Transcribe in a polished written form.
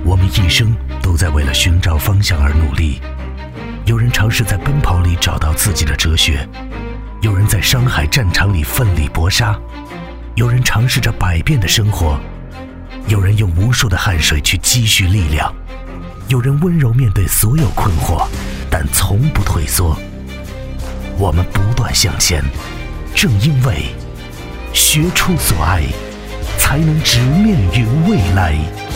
我们一生都在为了寻找方向而努力。有人尝试在奔跑里找到自己的哲学，有人在商海战场里奋力搏杀，有人尝试着百变的生活，有人用无数的汗水去积蓄力量，有人温柔面对所有困惑，但从不退缩。我们不断向前，正因为学出所爱，才能直面于未来。